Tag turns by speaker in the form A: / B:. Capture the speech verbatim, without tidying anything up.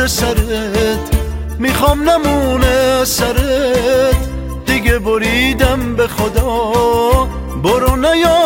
A: تاج سرت، میخوام نمونه سرت، دیگه بریدم به خدا، برو نیا